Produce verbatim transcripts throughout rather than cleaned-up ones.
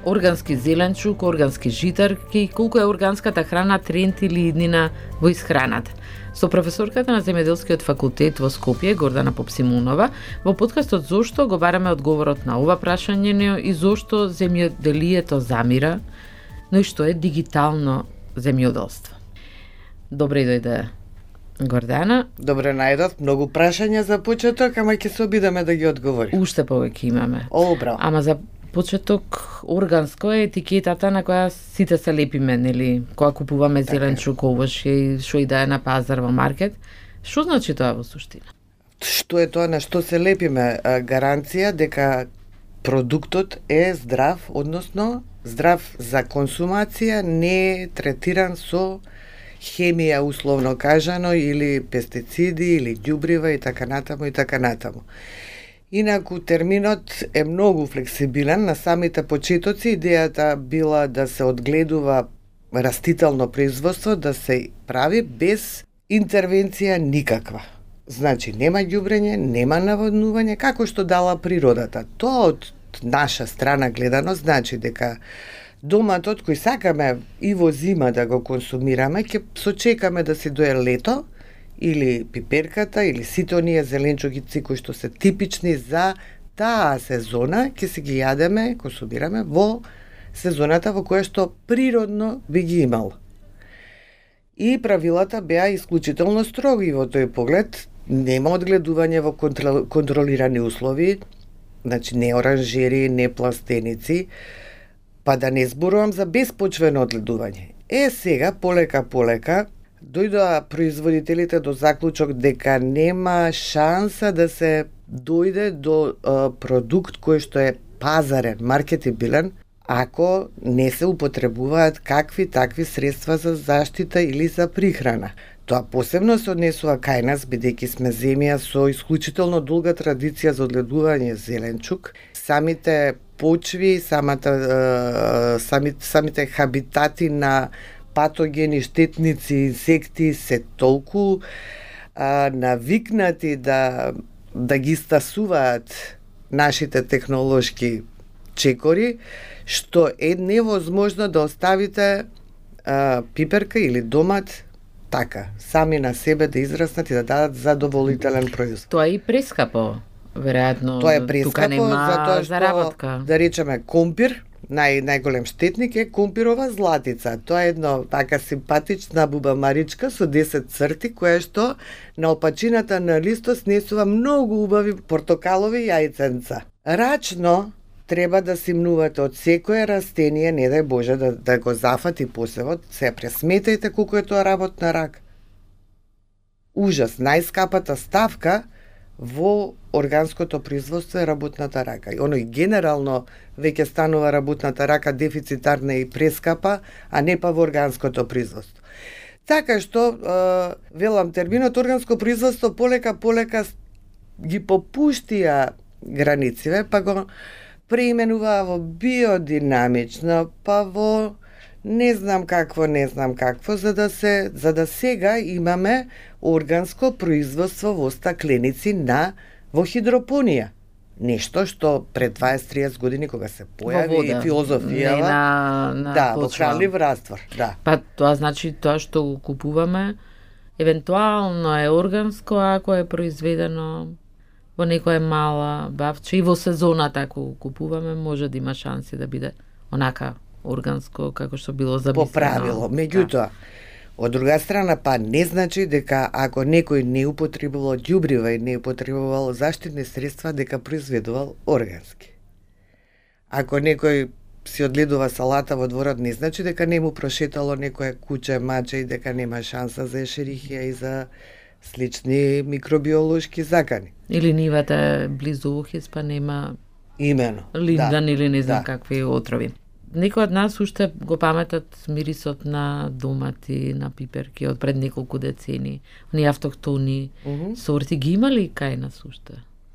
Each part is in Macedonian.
Органски зеленчук, органски житарки, колку е органската храна тренд или иднина во исхраната. Со професорката на земјоделскиот факултет во Скопје, Гордана Попсимунова, во подкастот Зошто го бараме одговорот на ова прашање и зошто земјоделието замира, но и што е дигитално земјоделство. Добре дојде, Гордана. Добре најдов, многу прашања за почеток, ама ќе се обидеме да ги одговорим. Уште повеќе имаме. О, браво. Ама за почеток органско е етикетата на која сите се лепиме, нели? Кога купуваме зеленчук, овош и што и да е на пазар во маркет. Што значи тоа во суштина? Што е тоа на што се лепиме? Гаранција дека продуктот е здрав, односно здрав за консумација, не е третиран со хемија, условно кажано, или пестициди, или ѓубрива и така натаму и така натаму. Инаку терминот е многу флексибилен. На самите почетоци идејата била да се одгледува растително производство, да се прави без интервенција никаква. Значи, нема ѓубрење, нема наводнување, како што дала природата. Тоа од наша страна гледано значи дека доматот кој сакаме и во зима да го консумираме, ќе сочекаме да си дое лето, или пиперката, или сите оние зеленчуци кои што се типични за таа сезона, ќе си ги јадеме, консумираме во сезоната во која што природно би ги имал. И правилата беа исклучително строги во тој поглед. Нема одгледување во контрол, контролирани услови, значи не оранжери, не пластеници, па да не зборувам за безпочвено одгледување. Е, сега, полека, полека, дојдоа производителите до заклучок дека нема шанса да се дојде до а, продукт кој што е пазарен, маркетибилен, ако не се употребуваат какви такви средства за заштита или за прихрана. Тоа посебно се однесува кај нас, бидејќи сме земја со исклучително долга традиција за одгледување зеленчук. Самите почви, самата, самите, самите хабитати на патогени, штетници, инсекти се толку а, навикнати да, да ги стасуваат нашите технолошки чекори, што е невозможно да оставите а, пиперка или домат така, сами на себе да израснат и да дадат задоволителен производ. Тоа е и прескапо, веројатно. Тоа е прескапо, тука нема затоа што, заработка. да речеме, компир, нај, најголем штетник е компирова златица. Тоа е едно така симпатична бубамаричка со десет црти, која што на опачината на листот снесува многу убави портокалови јајценца. Рачно треба да симнувате од секое растение, не дај Боже да, да го зафати посевот, се пресметајте колку е тоа работна рака. Ужас, најскапата ставка во органското производство е работната рака. И оној генерално веќе станува работната рака дефицитарна и прескапа, а не па во органското производство. Така што, е, велам, терминот органско производство полека полека ги попуштија границиве, па го преименуваа во биодинамично, па во не знам какво, не знам какво, за да се за да сега имаме органско производство во стакленици на во хидропонија. Нешто што пред дваесет-триесет години кога се појави и филозофијава, на, на да, во почва. хранлив раствор, да. Па тоа значи тоа што го купуваме евентуално е органско ако е произведено во некоја мала бавче и во сезоната ако купуваме може да има шанси да биде онака органско како што било замислено. По правило. Меѓутоа, од друга страна, па не значи дека ако некој не употребувал ѓубрива и не употребувал заштитни средства, дека произведувал органски. Ако некој си одгледува салата во дворот, не значи дека не му прошетало некоја куче, маче и дека нема шанса за ешерихија и за слични микробиолошки закани. Или нивата е близу Охис, па нема Имено. линдан да, или не знам да. какви отрови. Некои од нас уште го паметат мирисот на домати, на пиперки од пред неколку децени. Они автохтони mm -hmm. сорти ги има ли кај нас уште?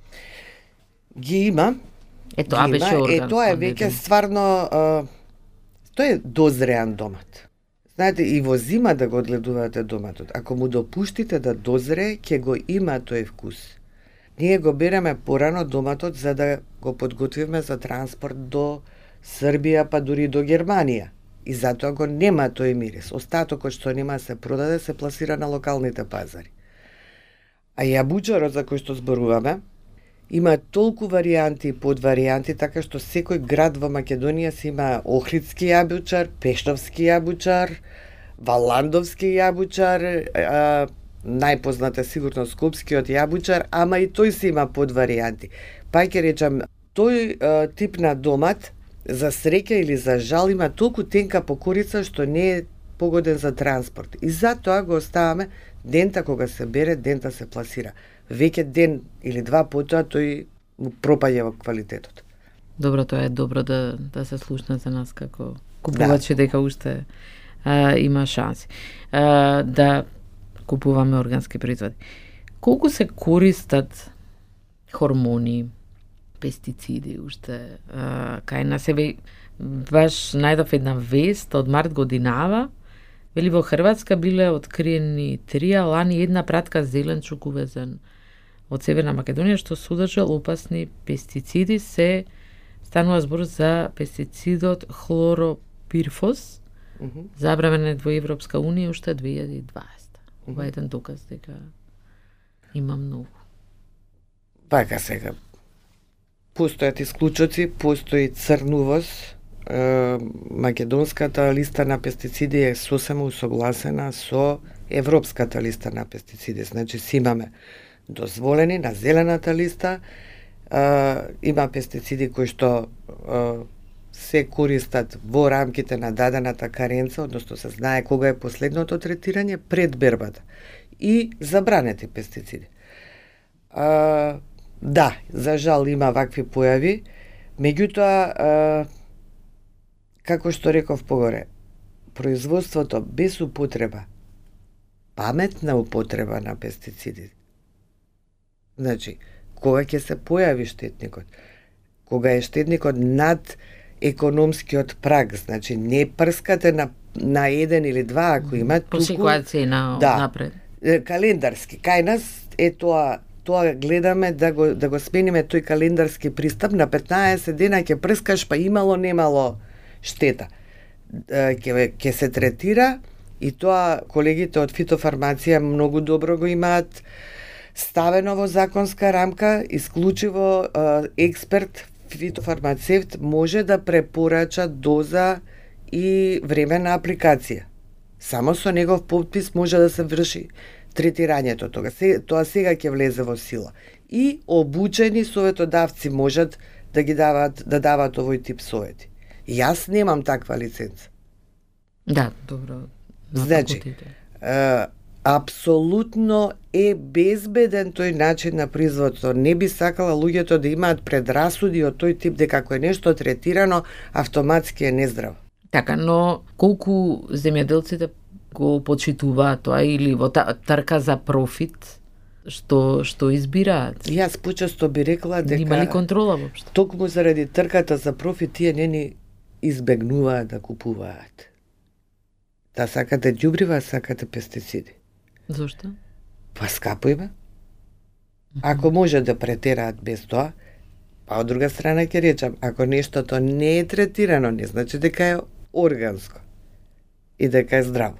Ги има. Е тоа беше органско. Е тоа е веќе стварно а, тоа е дозреан домат. Знаете, и во зима да го одгледувате доматот. Ако му допуштите да дозре, ќе го има тој вкус. Ние го береме порано доматот за да го подготвиме за транспорт до Србија, па дури до Германија. И затоа го нема тој мирис. Остатокот што нема се продаде, се пласира на локалните пазари. А јабучарот за кој што зборуваме, има толку варијанти и подваријанти, така што секој град во Македонија си има Охридски јабучар, Пештовски јабучар, Валандовски јабучар, а, најпознат е сигурно Скопскиот јабучар, ама и тој си има подваријанти. Па ќе речам, тој а, тип на домат, за среќа или за жал, има толку тенка покорица што не е погоден за транспорт. И затоа го оставаме дента кога се бере, дента се пласира. Веќе ден или два потоа тој пропаѓа во квалитетот. Добро, тоа е добро да, да се слушне за нас како купувачи, да. Дека уште а, има шанси а, да купуваме органски производи. Колку се користат хормони, пестициди уште а, кај на себе? Баш најдов една вест од март годинава, вели во Хрватска биле откриени три, а лани една пратка зеленчук увезен од Северна Македонија што содржал опасни пестициди. Се станува збор за пестицидот хлоропирфос, mm -hmm. забранен во Европска Унија уште две илјади и дваесета. Mm -hmm. Ова е еден доказ дека има многу. Пака сега. Постојат исклучоци, постои црнувост. Македонската листа на пестициди е сосема усогласена со европската листа на пестициди. Значи, си имаме дозволени на зелената листа, а, има пестициди кои што а, се користат во рамките на дадената каренца, односно се знае кога е последното третирање пред бербата. И забранети пестициди. А, да, за жал има вакви појави, меѓутоа, а, како што реков погоре, производството без употреба, паметна употреба на пестициди. Значи, кога ќе се појави штетникот? Кога е штетникот над економскиот праг, значи не прскате на, на еден или два, ако имат по секоја цена да, напред. Календарски. Кај нас е тоа, тоа гледаме да го, да го смениме тој календарски пристап, на петнаесет дена ќе прскаш, па имало, немало штета. Ќе ќе се третира и тоа колегите од фитофармација многу добро го имаат ставено во законска рамка. Исклучиво експерт фитофармацевт може да препорача доза и време на апликација. Само со негов подпис може да се врши третирањето тога. Тоа сега ќе влезе во сила. И обучени советодавци можат да ги дават да дават овој тип совети. Јас немам таква лиценца. Да, добро. Значи, е, апсолутно е безбеден тој начин на производство. Не би сакала луѓето да имаат предрасуди од тој тип дека ако е нешто третирано, автоматски е нездраво. Така, но колку земјоделците го почитуваат тоа или во трка за профит, што што избираат? Јас почесто би рекла дека има ли контрола воопшто? Токму заради трката за профит тие не ни избегнуваат да купуваат. Да сакате ѓубрива, сакате пестициди. Зошто? Па скапо има. Ако може да претераат без тоа, па од друга страна ќе речам, ако нештото не е третирано, не значи дека е органско и дека е здраво.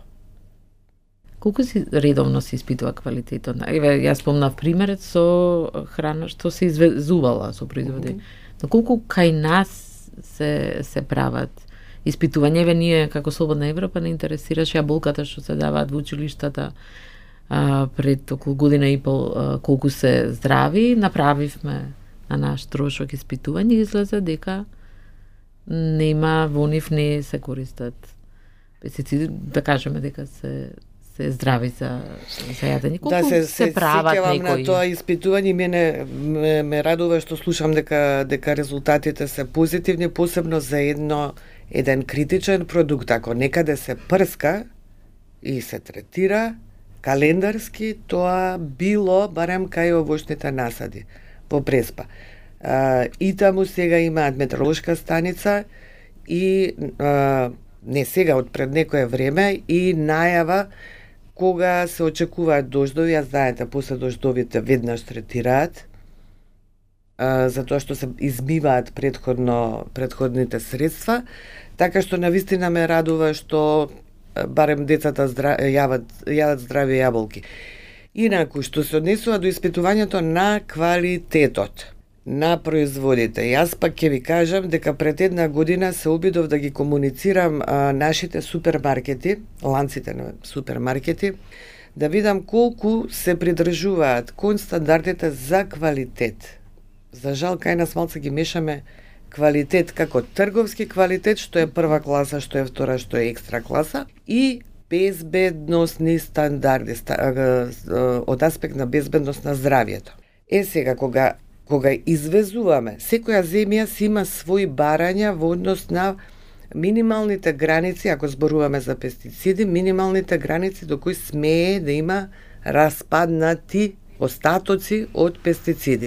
Колку си редовно се испитува квалитетот? Еве, јас спомнав примерот со храна што се извезувала со производи. Mm -hmm. Но колку кај нас се се прават испитување? Еве, ние како Слободна Европа не интересираше јаболката што се даваат во училиштата а, пред околу година и пол, а, колку се здрави. Направивме на наш трошок испитување и излезе дека нема, во нив не се користат пестициди, да кажеме дека се се здрави за, за јадење. Колку да, се, се, се прават некои? на тоа испитување, мене ме, ме радува што слушам дека дека резултатите се позитивни, посебно за едно еден критичен продукт. Ако некаде се прска и се третира календарски, тоа било барем кај овошните насади во Преспа. А, и таму сега имаат метеоролошка станица и а, не сега, од пред некое време, и најава кога се очекуваат дождови. Ја знаете, после дождовите веднаш третираат а, затоа што се измиваат предходно предходните средства, така што навистина ме радува што барем децата здра... јават, јадат здрави јаболки. Инаку, што се однесува до испитувањето на квалитетот на производите, јас пак ќе ви кажам дека пред една година се обидов да ги комуницирам а, нашите супермаркети, ланците на супермаркети, да видам колку се придржуваат кон стандардите за квалитет. За жал, кај нас малце ги мешаме квалитет како трговски квалитет, што е прва класа, што е втора, што е екстра класа, и безбедносни стандарди од аспект на безбедност на здравието. Е сега, кога кога извезуваме, секоја земја си има своји барања во однос на минималните граници, ако зборуваме за пестициди, минималните граници до кои смее да има распаднати остатоци од пестициди.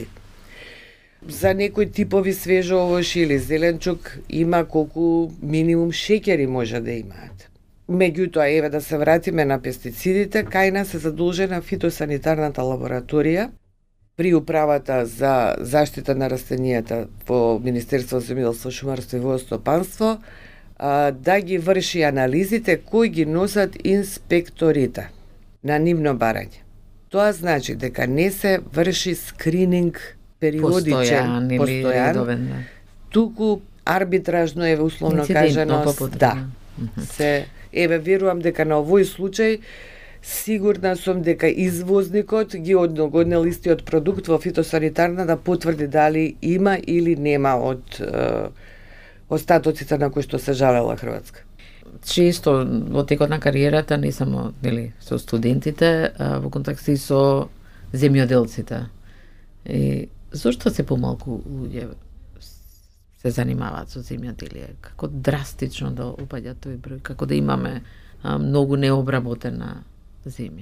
За некои типови свежо овошје или зеленчук има колку минимум шеќери може да имаат. Меѓутоа, еве да се вратиме на пестицидите, кај нас е задолжена фитосанитарната лабораторија при управата за заштита на растенијата во Министерство за земјоделство, шумарство и водостопанство да ги врши анализите кои ги носат инспекторите на нивно барање. Тоа значи дека не се врши скрининг периодичен, постојан, постојан, туку арбитражно е условно кажано, да. Се, еве верувам дека на овој случај сигурна сум дека извозникот ги одногоднел истиот продукт во фитосанитарна да потврди дали има или нема од е, остатоците на кои што се жалела Хрватска. Често во текот на кариерата, не само нели со студентите, а, во контакт и со земјоделците. И зошто се помалку луѓе се занимаваат со земјоделие? Како драстично да опаѓа тој број? Како да имаме а, многу необработена земја?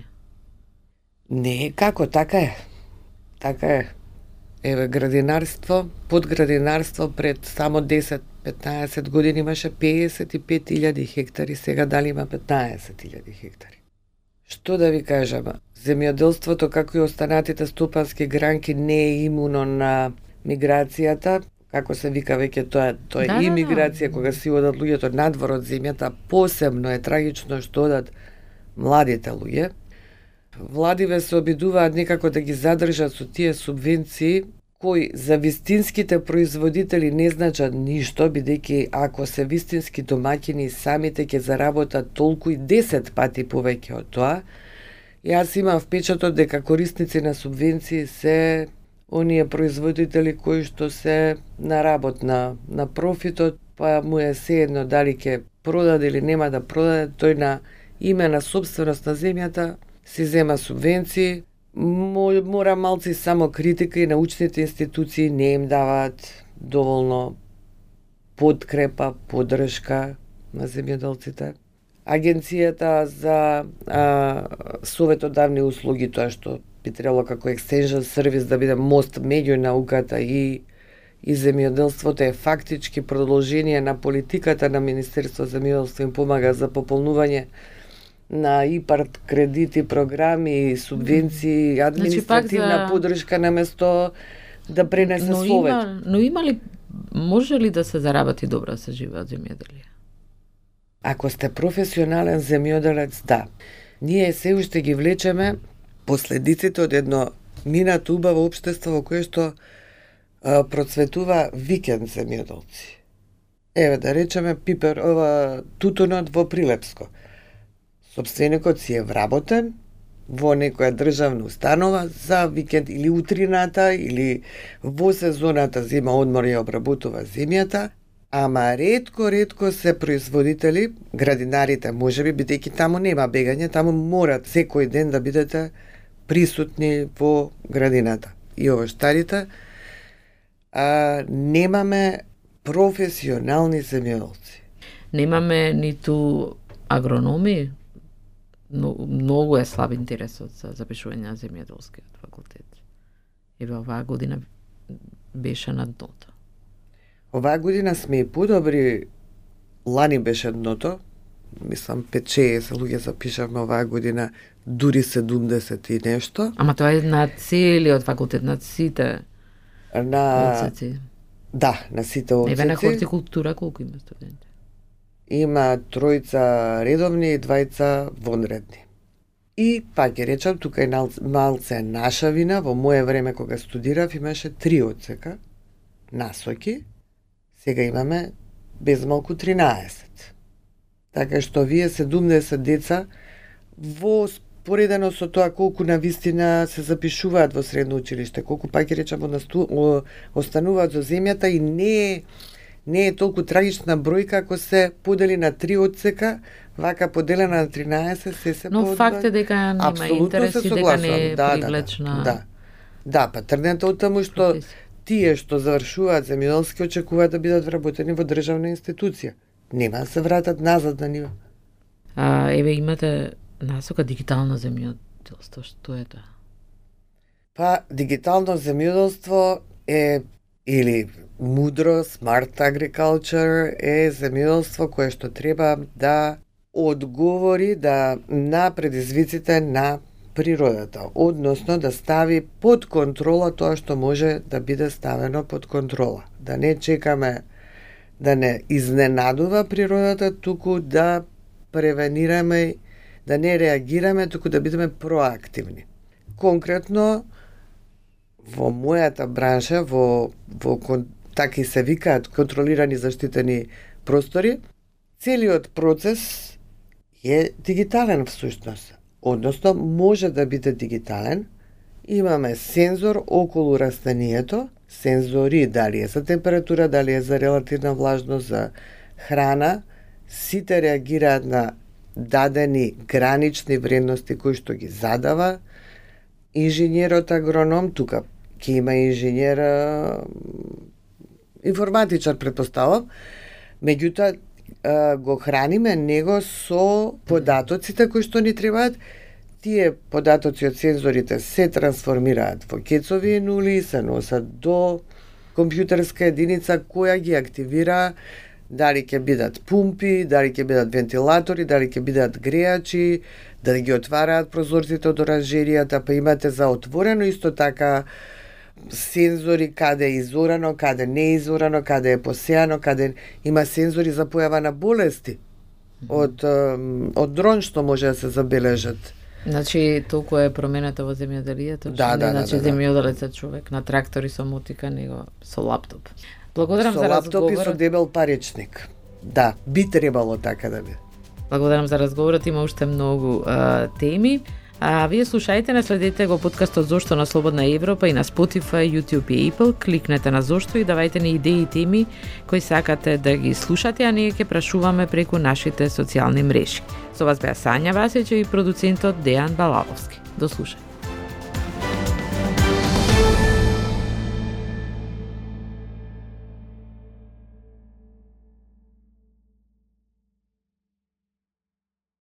Не, како, така е. Така е. Еве, градинарство, подградинарство пред само десет-петнаесет години имаше педесет и пет илјади хектари, сега дали има петнаесет илјади хектари. Што да ви кажам, земјоделството, како и останатите стопански гранки, не е имуно на миграцијата, како се вика веќе тоа, тоа е да, имиграција, да, да. кога си одат луѓето надвор од земјата, посебно е трагично што одат младите луѓе. Владиве се обидуваат некако да ги задржат со тие субвенции, кои за вистинските производители не значат ништо, бидејќи ако се вистински домаќини, самите ќе заработат толку и десет пати повеќе од тоа. Јас имам впечатот дека корисници на субвенции се оние производители кои што се на работ на, на профитот, па му е сеедно дали ќе продаде или нема да продаде, тој на име на собственост на земјата си зема субвенции, мора малци само критика и научните институции не им даваат доволно подкрепа, поддршка на земјоделците. Агенцијата за а, советодавни услуги, тоа што би требало како екстенжен сервис да биде мост меѓу науката и и земјоделството, е фактички продолжение на политиката на Министерство за земјоделство, им помага за пополнување на ИПАРД кредити, програми, субвенции, административна значи, за... поддршка на место да пренесе но словето. Има, но има ли, може ли да се заработи добро да се живее од земјоделие? Ако сте професионален земјоделец, да. Ние се уште ги влечеме последиците од едно минато убаво општество во кое што а, процветува викенд земјоделци. Еве да речеме пипер, ова тутунот во Прилепско. Собственикот си е вработен во некоја државна установа за викенд или утрината или во сезоната зема одмор ја обработува земјата, ама ретко, ретко се производители, градинарите можеби, бидејќи таму нема бегање, таму морат секој ден да бидете присутни во градината. И овоштарите, а, немаме професионални земјоделци. Немаме ниту агрономи, но, многу е слаб интересот за запишување на земјоделскиот факултет. Еве оваа година беше на дното. Оваа година сме и подобри, лани беше дното, мислам пет-шеесет луѓе запишавме оваа година, дури седумдесет и нешто. Ама тоа е на целиот факултет, на сите. на Оцеци. Да, на сите оцеци. Еве на хортикултура колку има студенти? Има тројца редовни и двајца вонредни. И пак ќе речам, тука е малце наша вина, во мое време кога студирав имаше три одсека, насоки, сега имаме без малку тринаесет. Така што вие седумдесет деца во споредено со тоа колку на вистина се запишуваат во средно училиште, колку пак ќе речам остануваат за земјата и не е не е толку трагична бројка ако се подели на три одсека, вака поделена на тринаесет се се Но факт е дека нема интерес и дека не е да, привлечна. Да, да. Да, па тргнете од таму што тие што завршуваат земјоделски очекуваат да бидат вработени во државна институција. Нема да се вратат назад на нива. А, еве имате насока дигитално земјоделство, што е тоа? Па, дигитално земјоделство е или мудро, smart agriculture е земјоделство кое што треба да одговори да на предизвиците на природата, односно да стави под контрола тоа што може да биде ставено под контрола. Да не чекаме да не изненадува природата, туку да превенираме, да не реагираме, туку да бидеме проактивни. Конкретно, во мојата бранша, во, во така и се викаат контролирани заштитени простори, целиот процес е дигитален всушност. Односно, може да биде дигитален. Имаме сензор околу растението, сензори дали е за температура, дали е за релативна влажност, за храна, сите реагираат на дадени гранични вредности кои што ги задава инженерот агроном, тука ќе има инженер информатичар претпоставам, меѓутоа го храниме него со податоците кои што ни требаат. Тие податоци од сензорите се трансформираат во кецови нули, се носат до компјутерска единица која ги активира, дали ќе бидат пумпи, дали ќе бидат вентилатори, дали ќе бидат греачи, да ги отвараат прозорците од оранжеријата, па имате за отворено исто така сензори каде е изорано, каде не е изорано, каде е посејано, каде има сензори за појава на болести од, од дрон што може да се забележат. Значи, толку е промената во земјоделието, да, да, значи да, да, земјоделец е човек на трактори со мотика, него со лаптоп. Благодарам со за лаптоп разговор. и со дебел паричник. Да, би требало така да биде. Благодарам за разговорот, има уште многу а, теми. А вие слушајте, наследете го подкастот Зошто на Слободна Европа и на Spotify, YouTube и Apple. Кликнете на Зошто и давајте ни идеи и теми кои сакате да ги слушате, а ние ќе прашуваме преку нашите социјални мрежи. Со вас беа Сања Васич и продуцентот Дејан Балаловски. До слушање.